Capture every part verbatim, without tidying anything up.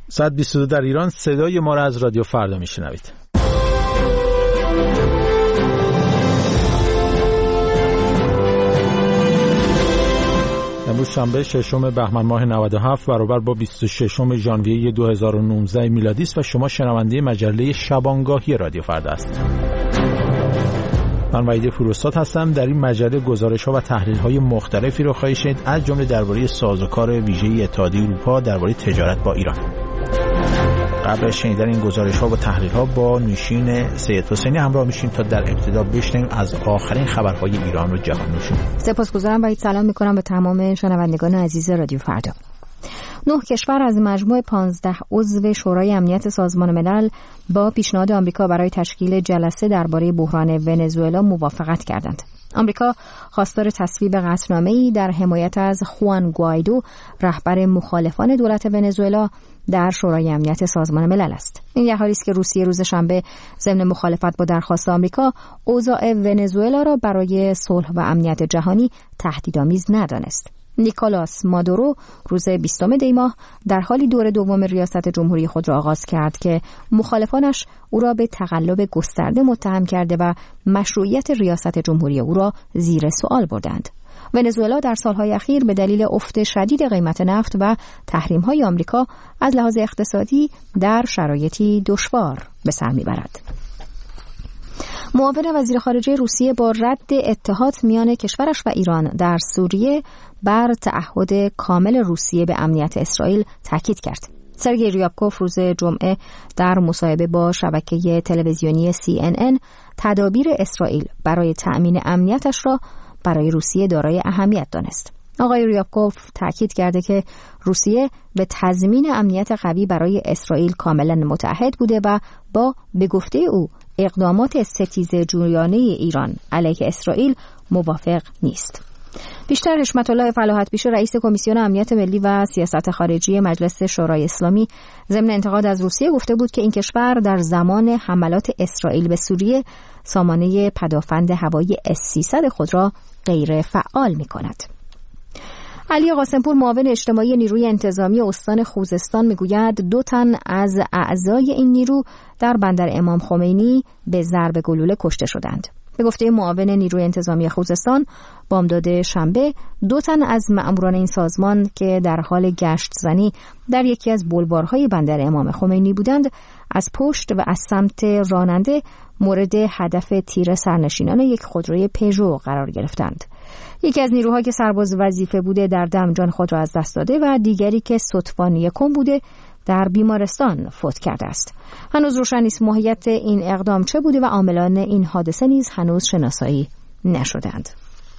ساعت بیست و دو در ایران. صدای ما را از رادیو فردا میشنوید. امروز شنبه ششم بهمن ماه نود و هفت برابر با بیست و ششم ژانویه دو هزار و نوزده میلادی است و شما شنونده مجله شبانگاهی رادیو فردا هستید. من وحید فروستاد هستم. در این مجله گزارش‌ها و تحلیل‌های مختلفی رو خواهید شنید، از جمله درباره سازوکار ویژه اتحادیه اروپا درباره تجارت با ایران. قبل از شنیدن این گزارش‌ها و تحلیل‌ها با نوشین سید حسینی همراه میشیم تا در ابتدا بشنویم از آخرین خبرهای ایران و جهان. نوشین. سپاسگزارم و سلام می‌کنم به تمام شنوندگان عزیز رادیو فردا. نه کشور از مجموع پانزده عضو شورای امنیت سازمان ملل با پیشنهاد آمریکا برای تشکیل جلسه درباره بحران ونزوئلا موافقت کردند. آمریکا خواستار تصویب قطعنامه‌ای در حمایت از خوان گوایدو، رهبر مخالفان دولت ونزوئلا، در شورای امنیت سازمان ملل است. این در حالی است که روسیه روز شنبه ضمن مخالفت با درخواست آمریکا، اوضاع ونزوئلا را برای صلح و امنیت جهانی تهدیدآمیز ندانست. نیکولاس مادورو روز بیستم دی ماه در حالی دور دوم ریاست جمهوری خود را آغاز کرد که مخالفانش او را به تقلب گسترده متهم کرده و مشروعیت ریاست جمهوری او را زیر سوال بردند. ونزوئلا در سالهای اخیر به دلیل افت شدید قیمت نفت و تحریم‌های آمریکا از لحاظ اقتصادی در شرایطی دشوار به سر می‌برد. معاون وزیر خارجه روسیه با رد اتحاد میان کشورش و ایران در سوریه بر تعهد کامل روسیه به امنیت اسرائیل تاکید کرد. سرگئی ریابکوف روز جمعه در مصاحبه با شبکه تلویزیونی سی ان ان تدابیر اسرائیل برای تأمین امنیتش را برای روسیه دارای اهمیت دانست. آقای ریابکوف تاکید کرده که روسیه به تضمین امنیت قوی برای اسرائیل کاملا متعهد بوده و با به گفته او اقدامات ستیزه جویانه ایران علیه اسرائیل موافق نیست. بیشتر حشمت الله فلاحت پیشه رئیس کمیسیون امنیت ملی و سیاست خارجی مجلس شورای اسلامی ضمن انتقاد از روسیه گفته بود که این کشور در زمان حملات اسرائیل به سوریه سامانه پدافند هوایی اس سیصد خود را غیر فعال می کند. علی قاسمپور معاون اجتماعی نیروی انتظامی استان خوزستان میگوید دو تن از اعضای این نیرو در بندر امام خمینی به ضرب گلوله کشته شدند. به گفته معاون نیروی انتظامی خوزستان، بامداد شنبه دو تن از مأموران این سازمان که در حال گشت زنی در یکی از بلوارهای بندر امام خمینی بودند، از پشت و از سمت راننده مورد هدف تیر سرنشینان یک خودروی پژو قرار گرفتند. یکی از نیروها که سرباز وظیفه بوده در دم جان خود را از دست داده و دیگری که صدفان یکم بوده در بیمارستان فوت کرده است. هنوز روشن نیست ماهیت این اقدام چه بوده و عاملان این حادثه نیز هنوز شناسایی نشدند.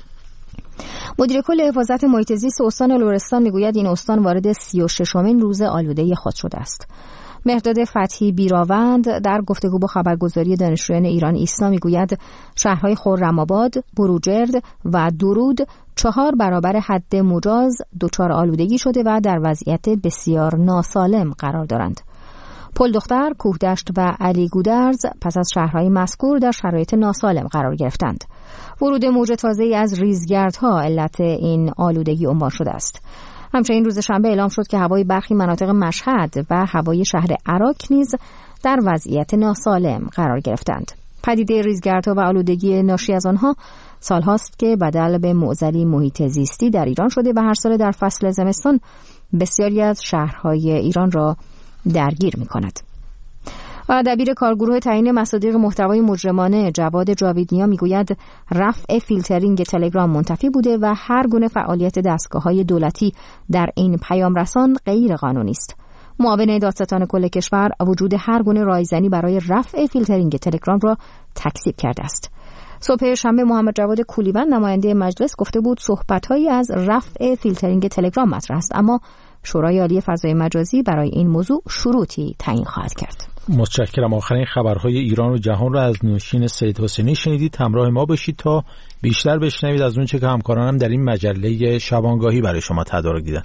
مدیر کل حفاظت محیط زیست استان لرستان میگوید این استان وارد سی و ششمین روز آلوده خود شده است. مهرداد فتحی بیراوند در گفتگو با خبرگزاری دانشجویان ایران ایسنا میگوید شهرهای خرم‌آباد، بروجرد و درود چهار برابر حد مجاز دچار آلودگی شده و در وضعیت بسیار ناسالم قرار دارند. پل دختر، کوهدشت و علی گودرز پس از شهرهای مذکور در شرایط ناسالم قرار گرفتند. ورود موج تازه‌ای از ریزگردها علت این آلودگی عنوان شده است. همچنین روز شنبه اعلام شد که هوای برخی مناطق مشهد و هوای شهر عراق نیز در وضعیت ناسالم قرار گرفتند. پدیده ریزگردها و آلودگی ناشی از آنها سالهاست که بدل به معضلی محیط زیستی در ایران شده و هر سال در فصل زمستان بسیاری از شهرهای ایران را درگیر می‌کند. و دبیر کارگروه تعیین مصادیق محتوای مجرمانه جواد جاویدنیا میگوید رفع فیلترینگ تلگرام منتفی بوده و هر گونه فعالیت دستگاه‌های دولتی در این پیام رسان غیر قانونی است. معاون دادستان کل کشور وجود هر گونه رایزنی برای رفع فیلترینگ تلگرام را تکذیب کرده است. صبح شنبه محمد جواد کولیبند نماینده مجلس گفته بود صحبت‌هایی از رفع فیلترینگ تلگرام مطرح است، اما شورای عالی فضای مجازی برای این موضوع شروطی تعیین خواهد کرد. متشکرم. آخرین خبرهای ایران و جهان را از نوشین سید حسینی شنیدید. همراه ما باشید تا بیشتر بشنوید از اون چه که همکارانم در این مجله شبانگاهی برای شما تدارک دیدن.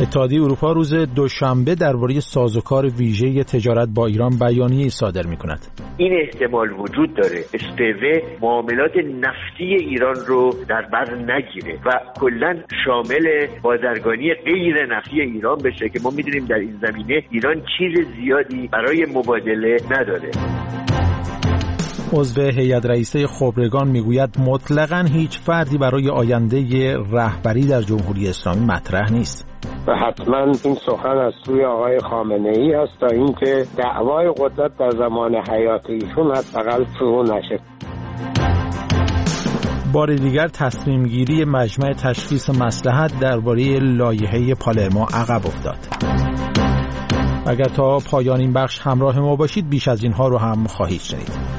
اتحادیه اروپا روز دوشنبه درباره سازوکار ویژه تجارت با ایران بیانیه‌ای صادر می‌کند. این احتمال وجود داره اسپو معاملات نفتی ایران رو در بر نگیره و کلاً شامل بازرگانی غیر نفتی ایران بشه که ما می‌دونیم در این زمینه ایران چیز زیادی برای مبادله نداره. عضو هیئت رئیسه خبرگان میگوید مطلقاً هیچ فردی برای آینده رهبری در جمهوری اسلامی مطرح نیست. و حتما این سخن از سوی آقای خامنه‌ای است تا اینکه دعوای قدرت در زمان حیات ایشون حداقل شروع نشه. بار دیگر تصمیم گیری مجمع تشخیص مصلحت درباره لایحه پالرمو عقب افتاد. اگر تا پایان این بخش همراه ما باشید بیش از اینها رو هم خواهید شنید.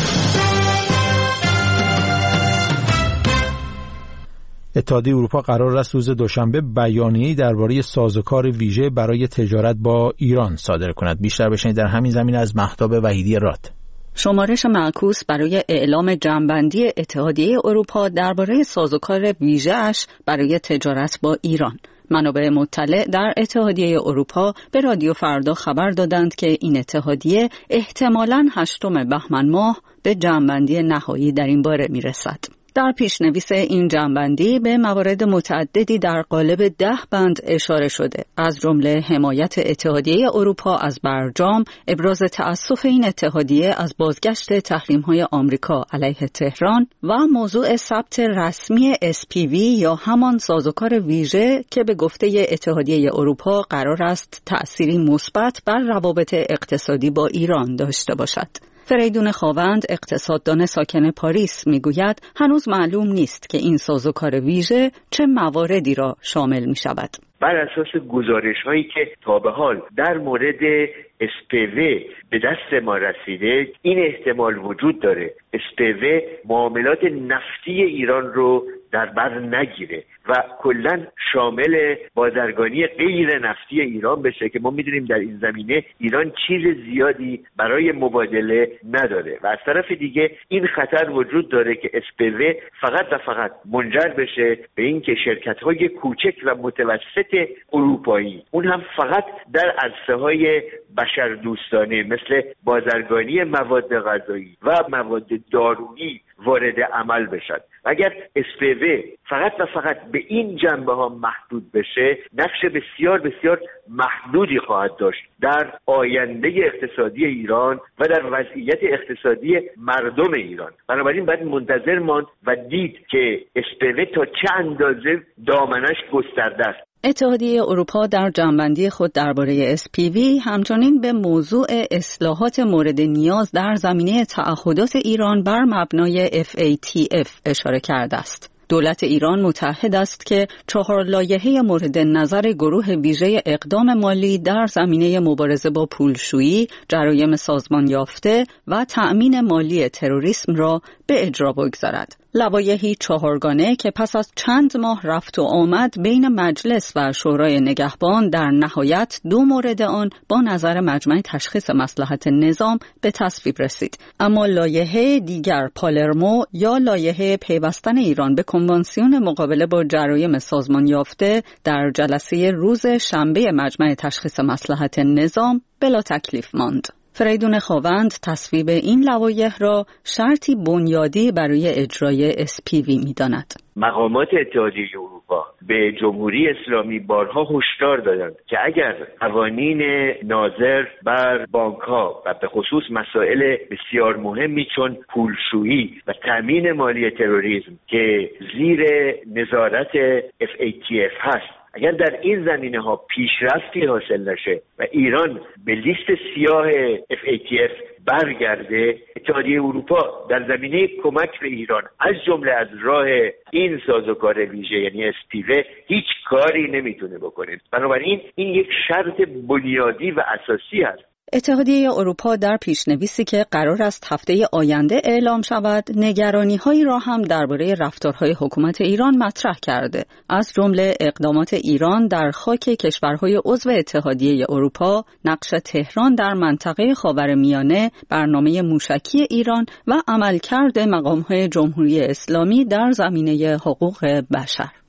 اتحادیه اروپا قرار است روز دوشنبه بیانیه‌ای درباره سازوکار ویژه برای تجارت با ایران صادر کند. بیشتر بشنید در همین زمینه از مهتاب وحیدی راد. شمارش معکوس برای اعلام جمع‌بندی اتحادیه اروپا درباره سازوکار ویژه‌اش برای تجارت با ایران. منابع مطلع در اتحادیه اروپا به رادیو فردا خبر دادند که این اتحادیه احتمالاً هشتم بهمن ماه به جمع‌بندی نهایی در این باره میرسد. در پیشنویس این جمع‌بندی به موارد متعددی در قالب ده بند اشاره شده، از جمله حمایت اتحادیه اروپا از برجام، ابراز تأسف این اتحادیه از بازگشت تحریم‌های آمریکا علیه تهران و موضوع ثبت رسمی اس پی وی یا همان سازوکار ویژه که به گفته اتحادیه اروپا قرار است تأثیری مثبت بر روابط اقتصادی با ایران داشته باشد. فریدون خاوند، اقتصاددان ساکن پاریس، میگوید هنوز معلوم نیست که این سازوکار ویژه چه مواردی را شامل می شود. بر اساس گزارش هایی که تا به حال در مورد اسپو به دست ما رسیده این احتمال وجود داره اسپو معاملات نفتی ایران رو در بر نگیره و کلاً شامل بازرگانی غیر نفتی ایران بشه که ما میدونیم در این زمینه ایران چیز زیادی برای مبادله نداره و از طرف دیگه این خطر وجود داره که اسپو فقط و فقط منجر بشه به اینکه شرکت‌های کوچک و متوسط اروپایی اون هم فقط در عرصه‌های بشردوستانه مثل بازرگانی مواد غذایی و مواد دارویی وارد عمل بشد. اگر اسپو فقط و فقط به این جنبه ها محدود بشه نقش بسیار بسیار محدودی خواهد داشت در آینده اقتصادی ایران و در وضعیت اقتصادی مردم ایران. بنابراین باید منتظر ماند و دید که اسپو تا چه اندازه دامنش گسترده است. اتحادیه اروپا در جمع‌بندی خود درباره اس پی وی همچنین به موضوع اصلاحات مورد نیاز در زمینه تعهدات ایران بر مبنای اف ای تی اف اشاره کرده است. دولت ایران متعهد است که چهار لایحه مورد نظر گروه ویژه اقدام مالی در زمینه مبارزه با پولشویی، جرایم سازمان یافته و تأمین مالی تروریسم را به اجرا بگذارد. لوایحی چهارگانه که پس از چند ماه رفت و آمد بین مجلس و شورای نگهبان در نهایت دو مورد آن با نظر مجمع تشخیص مصلحت نظام به تصویب رسید. اما لایحه دیگر پالرمو یا لایحه پیوستن ایران به کنوانسیون مقابله با جرایم سازمان یافته در جلسه روز شنبه مجمع تشخیص مصلحت نظام بلا تکلیف ماند. فریدون خاوند تصویب این لوایح را شرطی بنیادی برای اجرای اس پی وی می‌داند. مقامات اتحادیه اروپا به جمهوری اسلامی بارها هشدار دادند که اگر قوانین ناظر بر بانک‌ها و به خصوص مسائل بسیار مهمی چون پولشویی و تامین مالی تروریسم که زیر نظارت اف ای تی اف هست اگر در این زمینه ها پیشرفتی حاصل نشه و ایران به لیست سیاه اف ای تی اف برگرده اتحادیه اروپا در زمینه کمک به ایران از جمله از راه این سازوکار ویژه یعنی اس پی وی هیچ کاری نمیتونه بکنه. بنابراین این یک شرط بنیادی و اساسی است. اتحادیه اروپا در پیشنویسی که قرار است هفته آینده اعلام شود، نگرانی‌هایی را هم درباره رفتارهای حکومت ایران مطرح کرده، از جمله اقدامات ایران در خاک کشورهای عضو اتحادیه اروپا، نقش تهران در منطقه خاورمیانه، برنامه موشکی ایران و عملکرد مقام‌های جمهوری اسلامی در زمینه حقوق بشر.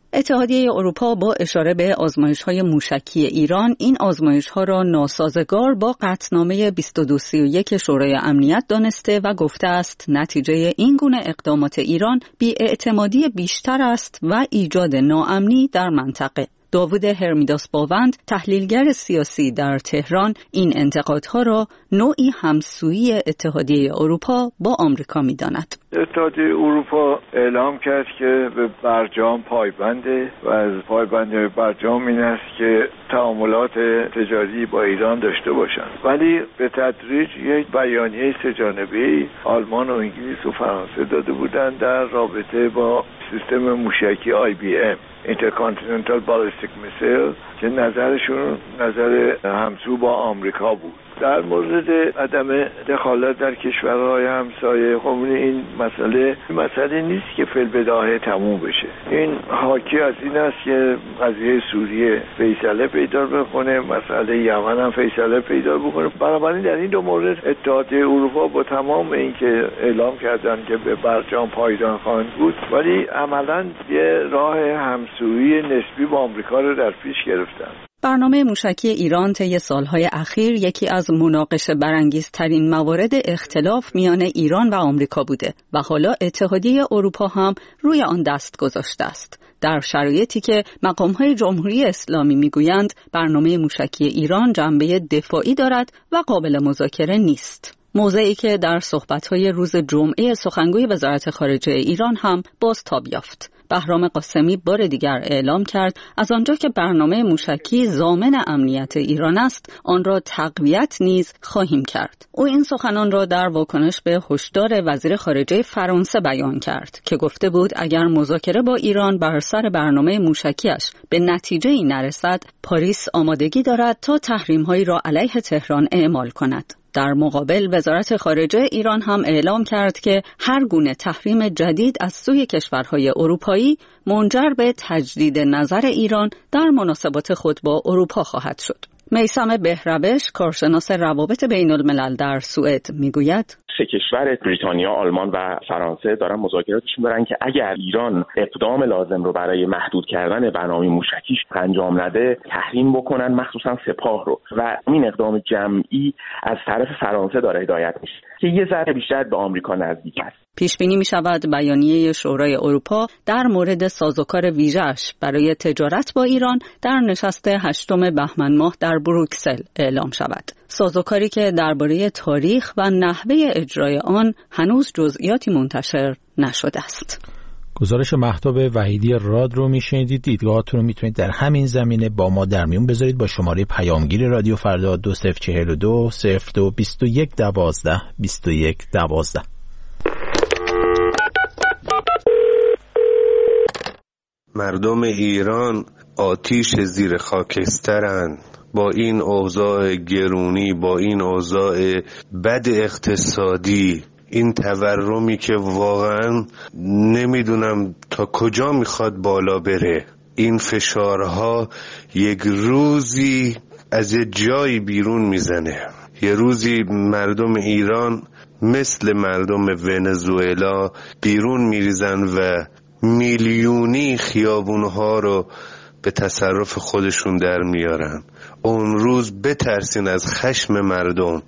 اتحادیه اروپا با اشاره به آزمایش‌های موشکی ایران این آزمایش‌ها را ناسازگار با قطعنامه بیست و دو سی و یک شورای امنیت دانسته و گفته است نتیجه این گونه اقدامات ایران بی‌اعتمادی بیشتر است و ایجاد ناامنی در منطقه. داوود هرمیداس باوند، تحلیلگر سیاسی در تهران، این انتقادها را نوعی همسویی اتحادیه اروپا با آمریکا می‌داند. اتحادیه اروپا اعلام کرد که به برجام پایبنده و از پایبندی برجام این است که تعاملات تجاری با ایران داشته باشند، ولی به تدریج یک بیانیه سه‌جانبه‌ای آلمان و انگلیس و فرانسه داده بودند در رابطه با سیستم موشکی آی بی ام Intercontinental Ballistic Missile که نظرشون نظر همسو با آمریکا بود در مورد عدم دخالت در کشورهای همسایه. خب این مسئله مسئله نیست که فی‌البداهه تموم بشه. این حاکی از این است که قضیه سوریه فیصله پیدا بکنه، مسئله یمن هم فیصله پیدا بکنه. بنابراین در این دو مورد اتحادیه اروپا با تمام اینکه اعلام کردن که به برجام پایدار خواهند بود، ولی عملاً یه راه همسویی نسبی با آمریکا رو در پیش گرفتن. برنامه موشکی ایران طی سالهای اخیر یکی از مناقشه برانگیزترین موارد اختلاف میان ایران و آمریکا بوده و حالا اتحادیه اروپا هم روی آن دست گذاشته است. در شرایطی که مقام‌های جمهوری اسلامی میگویند برنامه موشکی ایران جنبه دفاعی دارد و قابل مذاکره نیست. موضعی که در صحبت‌های روز جمعه سخنگوی وزارت خارجه ایران هم بازتاب یافت. بهرام قاسمی بار دیگر اعلام کرد از آنجا که برنامه موشکی ضامن امنیت ایران است، آن را تقویت نیز خواهیم کرد. او این سخنان را در واکنش به هشدار وزیر خارجه فرانسه بیان کرد که گفته بود اگر مذاکره با ایران بر سر برنامه موشکیش به نتیجه‌ای نرسد، پاریس آمادگی دارد تا تحریم‌هایی را علیه تهران اعمال کند. در مقابل وزارت خارجه ایران هم اعلام کرد که هر گونه تحریم جدید از سوی کشورهای اروپایی منجر به تجدید نظر ایران در مناسبات خود با اروپا خواهد شد. میثم بهروش، کارشناس روابط بین الملل در سوئد، میگوید سه کشور بریتانیا، آلمان و فرانسه دارن مذاکراتشون برن که اگر ایران اقدام لازم رو برای محدود کردن برنامه موشکیش انجام نده تحریم بکنن، مخصوصا سپاه رو، و این اقدام جمعی از طرف فرانسه داره هدایت میشه که یه ذره بیشتر به آمریکا نزدیک است. پیش بینی می شود بیانیه شورای اروپا در مورد سازوکار ویژه‌اش برای تجارت با ایران در نشست هشتم بهمن ماه در بروکسل اعلام شود. سازوکاری که درباره تاریخ و نحوه اجرای آن هنوز جزئیاتی منتشر نشده است. گزارش مهتاب وحیدی راد رو میشنیدید. دیدگاهاتون رو میتونید در همین زمینه با ما در میون بذارید با شماره پیامگیر رادیو فردا دو صفر چهل و دو صفر دو بیست و یک دوازده بیست و یک دوازده. مردم ایران آتیش زیر خاکسترند. با این اوضاع گرونی، با این اوضاع بد اقتصادی، این تورمی که واقعا نمیدونم تا کجا میخواد بالا بره، این فشارها یک روزی از یه جایی بیرون میزنه. یه روزی مردم ایران مثل مردم ونزوئلا بیرون میریزن و میلیونی خیابونها رو به تصرف خودشون در میارن. اون روز بترسین از خشم مردم.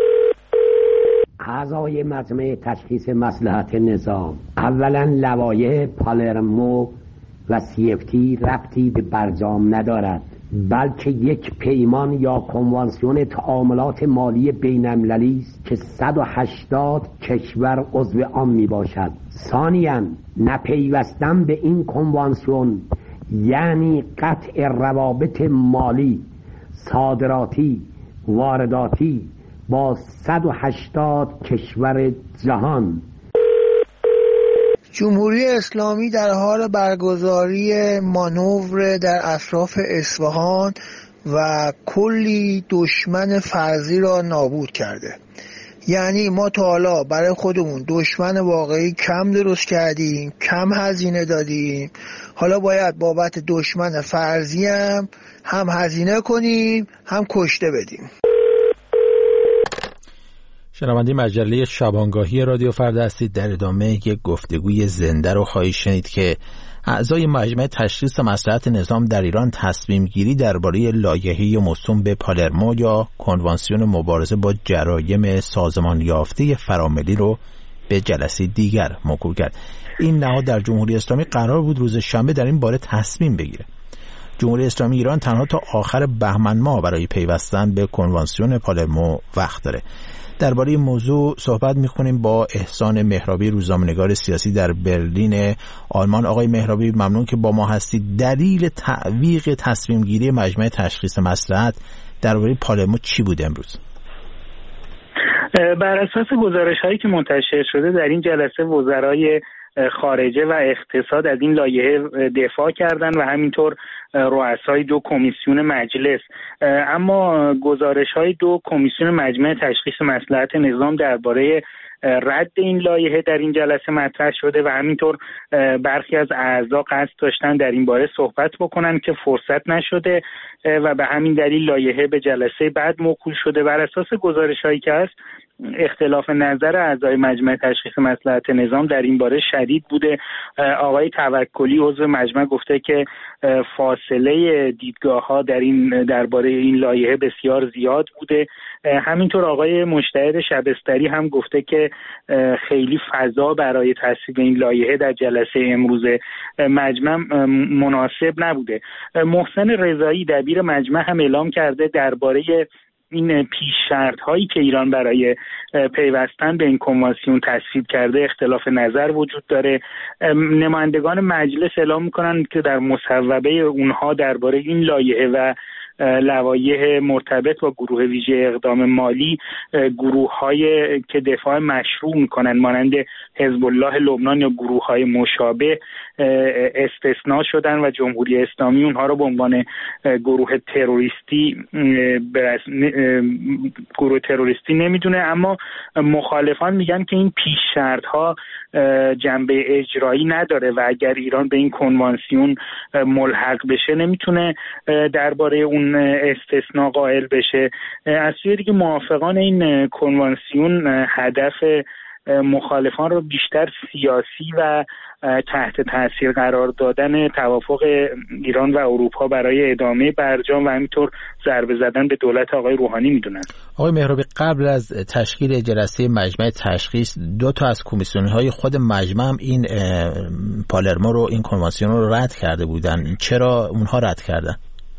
اعضای مجمع تشخیص مصلحت نظام، اولا لوایح پالرمو و سی اف تی ربطی به برجام ندارد، بلکه یک پیمان یا کنوانسیون تعاملات مالی بین‌المللی است که صد و هشتاد کشور عضو آن می باشد. ثانیاً نپیوستن به این کنوانسیون یعنی قطع روابط مالی، صادراتی، وارداتی با صد و هشتاد کشور جهان. جمهوری اسلامی در حال برگزاری مانور در اطراف اصفهان و کلی دشمن فرضی را نابود کرده. یعنی ما تا حالا برای خودمون دشمن واقعی کم درست کردیم، کم هزینه دادیم، حالا باید بابت دشمن فرضی هم هم هزینه کنیم هم کشته بدیم. شنونده مجله شبانگاهی رادیو فردا هستید. در ادامه یک گفتگوی زنده رو خواهید شنید که اعضای مجمع تشخیص مصلحت نظام در ایران تصمیم گیری درباره لایحه موسوم به پالرمو یا کنوانسیون مبارزه با جرایم سازمان یافته فراملی رو به جلسه دیگر موکول کرد. این نهاد در جمهوری اسلامی قرار بود روز شنبه در این باره تصمیم بگیره. جمهوری اسلامی ایران تنها تا آخر بهمن ماه برای پیوستن به کنوانسیون پالرمو وقت داره. درباره این موضوع صحبت می‌کنیم با احسان مهرابی، روزنامه‌نگار سیاسی در برلین آلمان. آقای مهرابی، ممنون که با ما هستید. دلیل تعویق تصمیم گیری مجمع تشخیص مصلحت درباره پالرمو چی بود امروز؟ بر اساس گزارش‌هایی که منتشر شده در این جلسه وزرای خارجه و اقتصاد از این لایحه دفاع کردند و همینطور رؤسای دو کمیسیون مجلس. اما گزارش‌های دو کمیسیون مجمع تشخیص مصلحت نظام درباره رد این لایحه در این جلسه مطرح شده و همینطور برخی از اعضا قصد داشتن در این باره صحبت بکنن که فرصت نشده و به همین دلیل لایحه به جلسه بعد موکول شده. بر اساس گزارش‌هایی که هست اختلاف نظر اعضای مجمع تشخیص مصلحت نظام در این باره شدید بوده. آقای توکلی عضو مجمع گفته که فاصله دیدگاه‌ها در این درباره این لایحه بسیار زیاد بوده. همینطور آقای مجتهد شبستری هم گفته که خیلی فضا برای تصویب این لایحه در جلسه امروز مجمع مناسب نبوده. محسن رضایی دبیر مجمع هم اعلام کرده درباره این پیش شرط هایی که ایران برای پیوستن به این کنوانسیون تصویب کرده اختلاف نظر وجود داره. نمایندگان مجلس اعلام میکنن که در مصوبه اونها درباره این لایحه و لوایح مرتبط با گروه ویژه اقدام مالی گروه‌های که دفاع مشروع میکنن مانند حزب الله لبنان یا گروه‌های مشابه استثناء شدن و جمهوری اسلامی اونها رو به عنوان گروه تروریستی گروه تروریستی نمیدونه. اما مخالفان میگن که این پیش شرط‌ها جنبه اجرایی نداره و اگر ایران به این کنوانسیون ملحق بشه نمیتونه درباره اون استثناء قائل بشه. از سوی دیگه موافقان این کنوانسیون هدف مخالفان رو بیشتر سیاسی و تحت تاثیر قرار دادن توافق ایران و اروپا برای ادامه برجام و همینطور ضربه زدن به دولت آقای روحانی میدونن. آقای مهرابی، قبل از تشکیل جلسه مجمع تشخیص دو تا از کمیسیون‌های خود مجمع هم این پالرمو رو این کنوانسیون رو رد کرده بودن. چرا اونها رد کردن؟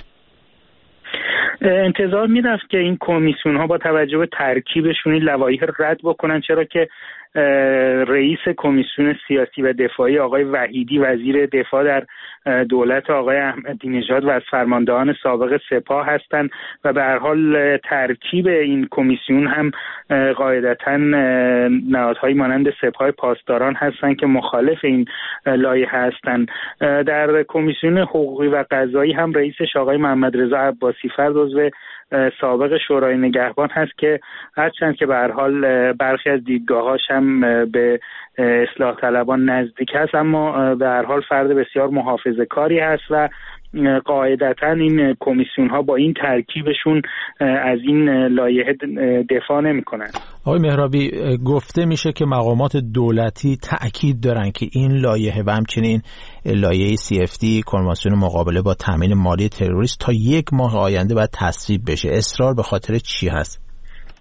انتظار میرفت که این کمیسیون ها با توجه به ترکیبشون این لوایح رد بکنن، چرا که رئیس کمیسیون سیاسی و دفاعی آقای وحیدی وزیر دفاع در دولت آقای احمدی نژاد و از فرماندهان سابق سپاه هستند و به هر حال ترکیب این کمیسیون هم قاعدتاً نهادهای مانند سپاه پاسداران هستند که مخالف این لایحه هستند. در کمیسیون حقوقی و قضایی هم رئیسش آقای محمد رضا عباسی فرد عضو سابق شورای نگهبان هست که هرچند که به هر حال برخی از دیدگاهاش هم به اصلاح طلبان نزدیک هست، اما به هر حال فرد بسیار محافظه‌کاری هست و قاعدتاً این کمیسیون ها با این ترکیبشون از این لایحه دفاع نمی‌کنن. آقای مهرابی، گفته میشه که مقامات دولتی تأکید دارن که این لایحه و همچنین لایحه سی اف دی کنوانسیون مقابله با تامین مالی تروریست تا یک ماه آینده باید تصویب بشه. اصرار به خاطر چی هست؟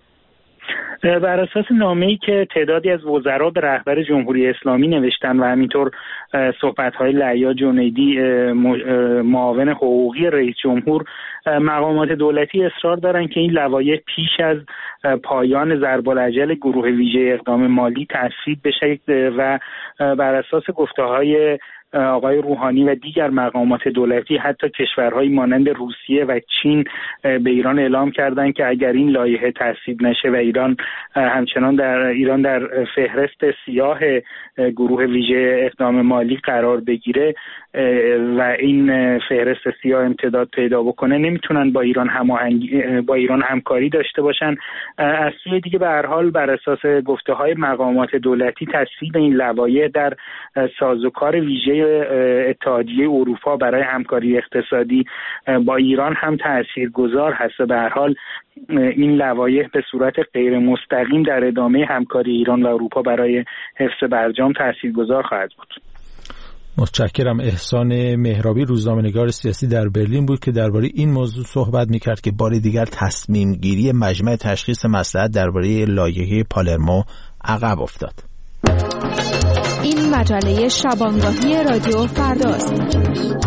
بر اساس نامه‌ای که تعدادی از وزرا به رهبر جمهوری اسلامی نوشتن و همینطور صحبت‌های لعیا جنیدی معاون حقوقی رئیس جمهور، مقامات دولتی اصرار دارن که این لوایح پیش از پایان ضرب‌الاجل گروه ویژه اقدام مالی تصویب بشه و بر اساس گفته‌های آقای روحانی و دیگر مقامات دولتی حتی کشورهای مانند روسیه و چین به ایران اعلام کردند که اگر این لایحه تصویب نشه و ایران همچنان در ایران در فهرست سیاه گروه ویژه اقدام مالی قرار بگیره و این فهرست سیاه امتداد پیدا بکنه، نمیتونن با ایران هماهنگی با ایران همکاری داشته باشن. از سوی دیگه به هر حال بر اساس گفته‌های مقامات دولتی تصویب این لوایح در سازوکار ویژه اتحادیه اروپا برای همکاری اقتصادی با ایران هم تاثیرگذار هست. به هر حال این لوایح به صورت غیر مستقیم در ادامه همکاری ایران و اروپا برای حفظ برجام تاثیرگذار خواهد بود. متشکرم. احسان مهرابی روزنامه‌نگار سیاسی در برلین بود که درباره این موضوع صحبت می‌کرد که بار دیگر تصمیم گیری مجمع تشخیص مصلحت درباره لایحه پالرمو عقب افتاد. این مجله شبانگاهی رادیو فرداست.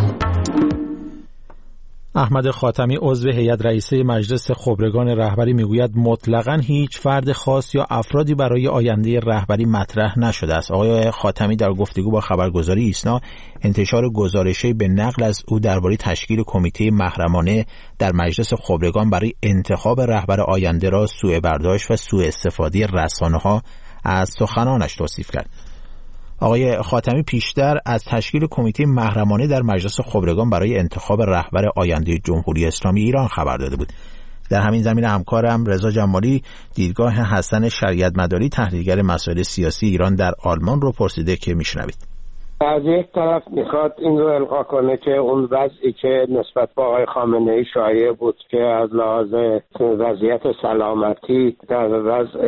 احمد خاتمی عضو هیئت رئیسه مجلس خبرگان رهبری میگوید مطلقاً هیچ فرد خاص یا افرادی برای آینده رهبری مطرح نشده است. آقای خاتمی در گفتگو با خبرگزاری ایسنا انتشار گزارشی به نقل از او درباره تشکیل کمیته محرمانه در مجلس خبرگان برای انتخاب رهبر آینده را سوء برداشت و سوء استفاده رسانه‌ها از سخنانش توصیف کرد. آقای خاتمی پیشتر از تشکیل کمیته محرمانه در مجلس خبرگان برای انتخاب رهبر آینده جمهوری اسلامی ایران خبر داده بود. در همین زمینه همکارم رضا جمالی دیدگاه حسن شریعتمداری تحلیلگر مسائل سیاسی ایران در آلمان رو پرسیده که میشنوید. از یک طرف میخواد این رو القا کنه که اون وضعی که نسبت به آقای خامنه‌ای شایع بود که از لحاظ وضعیت سلامتی در وضع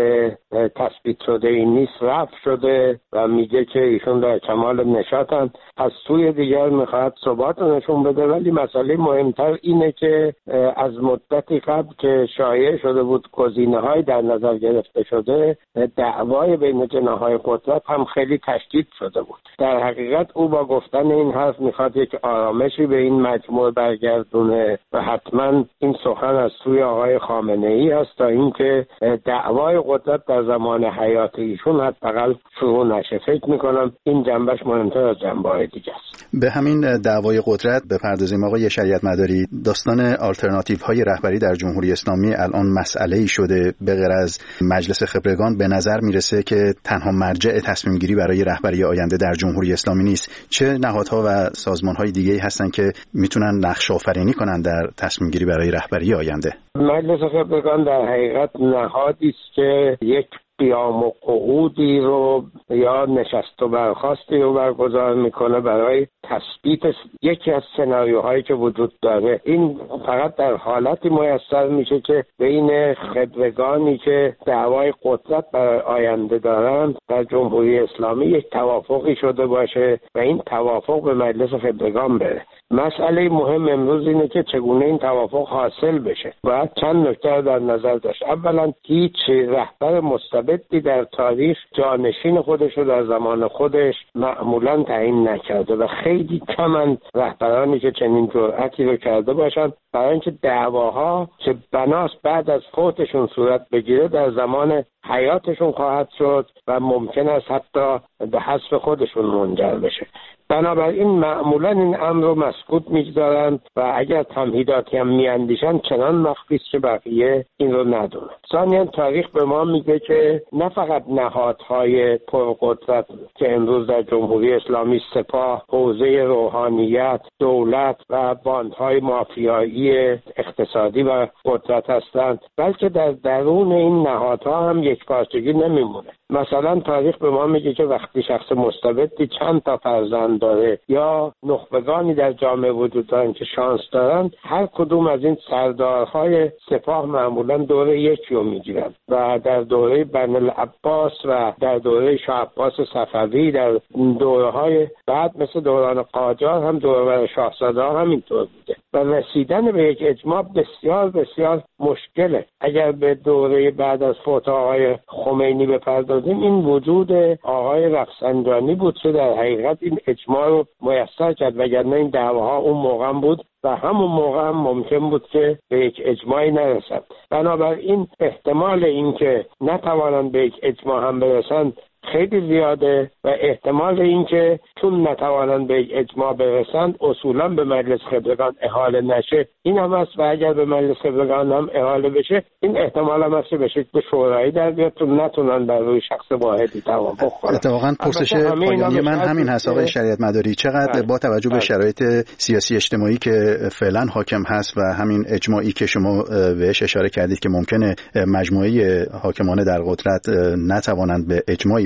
تثبیت شده ای نیست رفع شده و میگه که ایشون در کمال نشاطن. از سوی دیگر میخواد ثبات رو نشون بده، ولی مسئله مهمتر اینه که از مدتی قبل که شایع شده بود گزینه‌های در نظر گرفته شده، دعوای بین جناح‌های قدرت هم خیلی تشدید شده بود. در حقیقت او با گفتن این حرف میخواد یک آرامشی به این مجموعه برگردونه و حتما این سخن از سوی آقای خامنه‌ای است تا اینکه دعوای قدرت در زمان حیات ایشون حداقل شروع نشه. فکر میکنم این جنبش مهمتر از جنبه‌های دیگه است. به همین دعوای قدرت بپردازیم. آقای شریعتمداری، داستان آلترناتیوهای رهبری در جمهوری اسلامی الان مسئله‌ای شده. به غیر از مجلس خبرگان به نظر میرسه که تنها مرجع تصمیم گیری برای رهبری آینده در جمهوری اسلامی نیست. چه نهادها و سازمان‌های دیگه‌ای هستن که میتونن نقش آفرینی کنن در تصمیم گیری برای رهبری آینده؟ مجلس خبرگان در حقیقت نهادی است که یک قیام و قعودی رو یا نشست و برخاستی رو برگزار میکنه برای تثبیت یکی از سناریوهایی که وجود داره. این فقط در حالتی میسر میشه که بین خبرگانی که دعوای قدرت برای آینده دارن در جمهوری اسلامی یک توافقی شده باشه و این توافق به مجلس خبرگان بره. مسئله مهم امروز اینه که چگونه این توافق حاصل بشه. باید چند نکته در نظر داشت. اولا هیچ رهبر مستبدی در تاریخ جانشین خودش رو در زمان خودش معمولا تعیین نکرده و خیلی کمند رهبرانی که چنین جرأتی رو کرده باشن، برای اینکه دعواها که بناست بعد از فوتشون صورت بگیره در زمان حیاتشون خواهد شد و ممکن است حتی به حذف خودشون منجر بشه. بنابراین معمولا این امر رو مسکوت می‌گذارند و اگر تمهیداتی هم میاندیشن چنان مخفی است که بقیه این رو ندونن. ثانیاً تاریخ به ما میگه که نه فقط نهادهای پرقدرت که امروز در جمهوری اسلامی سپاه، حوزه روحانیت، دولت و باندهای مافیایی اقتصادی و قدرت هستند، بلکه در درون این نهادها هم یک پارچگی نمیمونه. مثلا تاریخ به ما میگه که وقتی شخص مستبدی چند تا فرزند داره یا نخبگانی در جامعه وجود دارن که شانس دارن، هر کدوم از این سردارهای سپاه معمولا دوره یکی رو میگیرن و در دوره بنی العباس و در دوره شاه عباس صفوی، در دوره‌های بعد مثل دوران قاجار هم دوره شاهزاده هم اینطور بوده و رسیدن به یک اجماع بسیار بسیار مشکله. اگر به دوره بعد از فوت آقای خمینی بپردازیم، این وجود آقای رفسنجانی بود که در حقیقت این اجماع رو میسر کرد، وگرنه این دعواها اون موقع بود و همون موقع هم ممکن بود که به یک اجماعی نرسد. بنابراین احتمال اینکه نتوانند به یک اجماع هم برسند خیلی زیاده و احتمال اینکه چون نتوانند به اجماع برسند اصولا به مجلس خبرگان احاله نشه این هم هست و اگر به مجلس خبرگان هم احاله بشه این احتمال هم هست که به شکل شورایی در بیاد چون نتونن بر روی شخص واحدی توافق کنن. اتفاقا پرسش پایانی من همین هست آقای شریعتمداری، چقدر با توجه به شرایط سیاسی اجتماعی که فعلا حاکم هست و همین اجماعی که شما بهش اشاره کردید که ممکنه مجموعه حاکمانه در قدرت نتوانند به اجماعی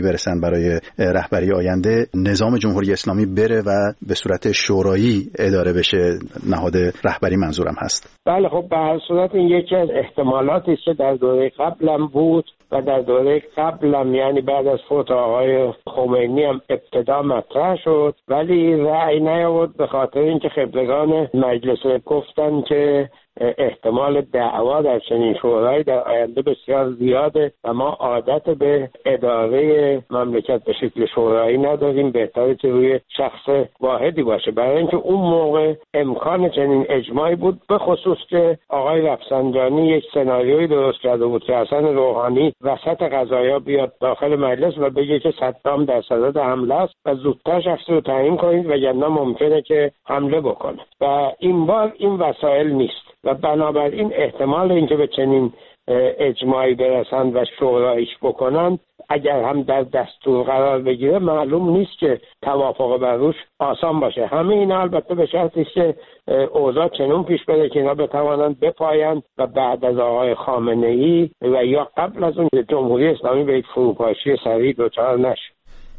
برسن برای رهبری آینده، نظام جمهوری اسلامی بره و به صورت شورایی اداره بشه نهاد رهبری منظورم هست؟ بله خب به هر صورت این یکی از احتمالاتی است که در دوره قبلم بود و در دوره قبلم یعنی بعد از فوت آقای خمینی هم ابتدا مطرح شد، ولی رأی نیاورد به خاطر اینکه خبرگان مجلس گفتن که احتمال دعوا در چنین شورایی در آینده بسیار زیاده و ما عادت به اداره مملکت به شکل شورایی نداریم، بهتره که روی شخص واحدی باشه. برای اینکه اون موقع امکان چنین اجماعی بود، به خصوص که آقای رفسنجانی یک سناریویی درست کرده بود که حسن روحانی وسط قضایا بیاد داخل مجلس و بگه که صدام در صدد حمله است و زودتر شخصی رو تعیین کنید وگرنه ممکنه که حمله بکنه و این بار این وسایل نیست و بنابراین احتمال اینکه به چنین اجماعی برسند و شورایش بکنند اگر هم در دستور قرار بگیره معلوم نیست که توافق بر روش آسان باشه. همه اینا البته به شرطی است که اوضاع چنون پیش بره که اینا بتوانند بپایند و بعد از آقای خامنه‌ای و یا قبل از اون جمهوری اسلامی به یک فروپاشی سریع دچار نشه.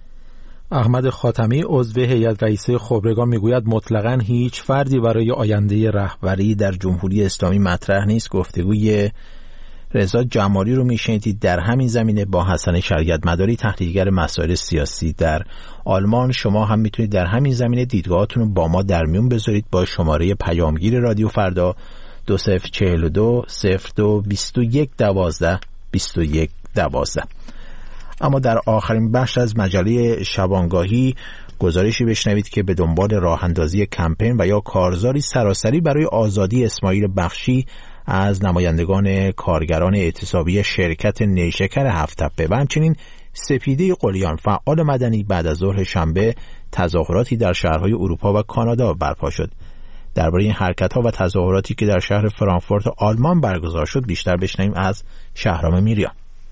احمد خاتمی عضو هیئت رئیسه خبرگان میگوید مطلقاً هیچ فردی برای آینده رهبری در جمهوری اسلامی مطرح نیست. گفتگوی رضا جمالی رو میشنیدید. در همین زمینه با حسن شریعت مداری تحلیلگر مسائل سیاسی در آلمان، شما هم میتونید در همین زمینه دیدگاهاتون رو با ما در میون بذارید با شماره پیامگیر رادیو فردا دو صفر چهل و دو صفر دو بیست و یک دوازده بیست و یک دوازده. اما در آخرین بخش از مجله شبانگاهی گزارشی بشنوید که به دنبال راه اندازی کمپین و یا کارزاری سراسری برای آزادی اسماعیل بخشی از نمایندگان کارگران اعتصابی شرکت نیشکر هفت تپه و همچنین سپیده قلیان فعال مدنی بعد از ظهر شنبه تظاهراتی در شهرهای اروپا و کانادا برپا شد. درباره این حرکت‌ها و تظاهراتی که در شهر فرانکفورت آلمان برگزار شد بیشتر بشنویم از شهرام میریان.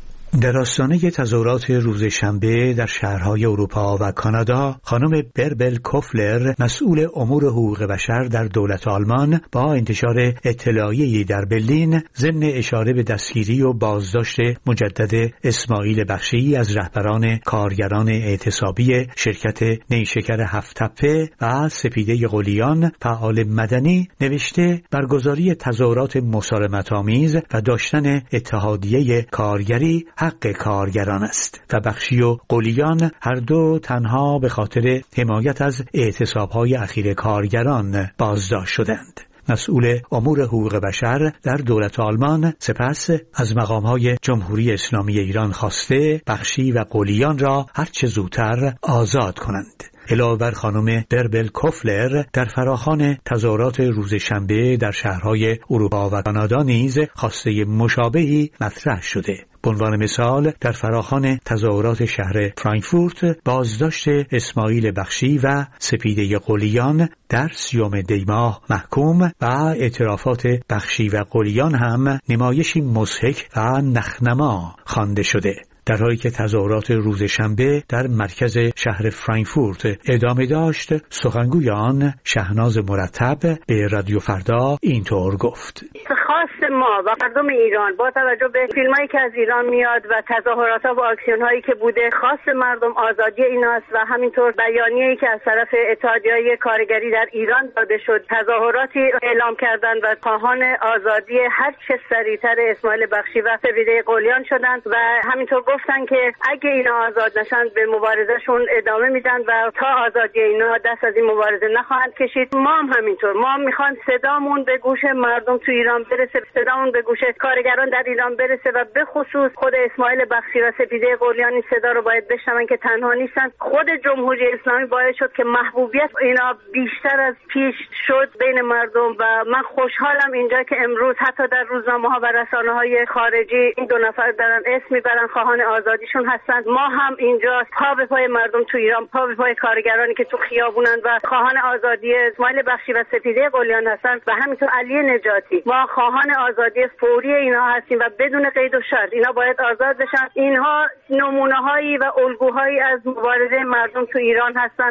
در آستانه تظاهرات روز شنبه در شهرهای اروپا و کانادا، خانم بربل کوفلر، مسئول امور حقوق بشر در دولت آلمان، با انتشار اطلاعیه‌ای در برلین ضمن اشاره به دستگیری و بازداشت مجدد اسماعیل بخشی از رهبران کارگران اعتصابی شرکت نیشکر هفت تپه و سپیده قلیان فعال مدنی نوشته برگزاری تظاهرات مسالمت‌آمیز و داشتن اتحادیه کارگری حق کارگران است و بخشی و قلیان هر دو تنها به خاطر حمایت از اعتصاب‌های اخیر کارگران بازداشت شدند. مسئول امور حقوق بشر در دولت آلمان سپس از مقام‌های جمهوری اسلامی ایران خواسته بخشی و قلیان را هرچه زودتر آزاد کنند. علاوه بر خانم بربل کوفلر، در فراخوان تظاهرات روز شنبه در شهرهای اروپا و کانادا نیز خواسته مشابهی مطرح شده. به عنوان مثال در فراخوان تظاهرات شهر فرانکفورت بازداشت اسماعیل بخشی و سپیده قلیان در سیوم دی ماه محکوم و اعترافات بخشی و قلیان هم نمایشی مضحک و نخنما خوانده شده. در حالی که تظاهرات روز شنبه در مرکز شهر فرانکفورت ادامه داشت، سخنگوی آن شهناز مرتب به رادیو فردا اینطور گفت: خواست ما و مردم ایران با توجه به فیلمایی که از ایران میاد و تظاهرات و اکسیون هایی که بوده، خواست مردم آزادی ایناست و همینطور بیانیه‌ای که از طرف اتحادیه کارگری در ایران داده شد، تظاهراتی اعلام کردند و خواهان آزادی هر چه سریعتر اسماعیل بخشی و سپیده قلیان شدند و همینطور گفتن که اگه اینا آزاد نشن به مبارزهشون ادامه میدن و تا آزادی اینا دست از این مبارزه نخواهند کشید. ما هم همینطور، ما میخوان صدامون به گوش مردم تو ایران برسه، صدامون به گوش کارگران در ایران برسه و به خصوص خود اسماعیل بخشی و سپیده قلیان این صدا رو باید بشنون که تنها نیستن. خود جمهوری اسلامی باعث شد که محبوبیت اینا بیشتر از پیش شد بین مردم و من خوشحالم اینجا که امروز حتی در روزنامه‌ها و رسانه‌های خارجی این دو نفر دارن اسم میبرن، خواهان آزادیشون هستند. ما هم اینجا پا به پای مردم تو ایران، پا به پای کارگرانی که تو خیابونن و خواهان آزادی اسماعیل بخشی و سپیده قلیان هستند و همینطور علی نجاتی، ما خواهان آزادی فوری اینها هستیم و بدون قید و شرط اینا باید آزاد بشن. اینها نمونه‌هایی و الگوهایی از مبارزه مردم تو ایران هستند.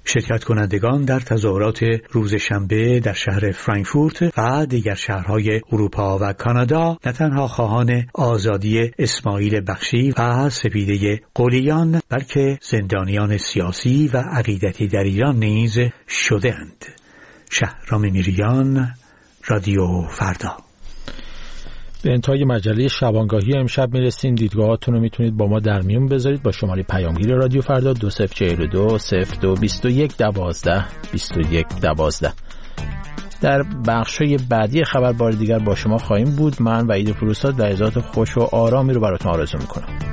شرکت کنندگان در تظاهرات روز شنبه در شهر فرانکفورت و دیگر شهرهای اروپا و کانادا نه تنها خواهان آزادی اسماعیل بخشی و سپیده قلیان بلکه زندانیان سیاسی و عقیدتی در ایران نیز شده‌اند. شهرام میریان، رادیو فردا. به انتهای مجله شبانگاهی امشب میرسیم. دیدگاهاتون رو میتونید با ما در میون بذارید با شماره پیامگیر رادیو فردا دو صفر چهل و دو صفر دو بیست و یک دوازده بیست و یک دوازده. در بخشای بعدی خبر بار دیگر با شما خواهیم بود. من و عید فروساد لحظات خوش و آرامی رو براتون آرزو میکنم.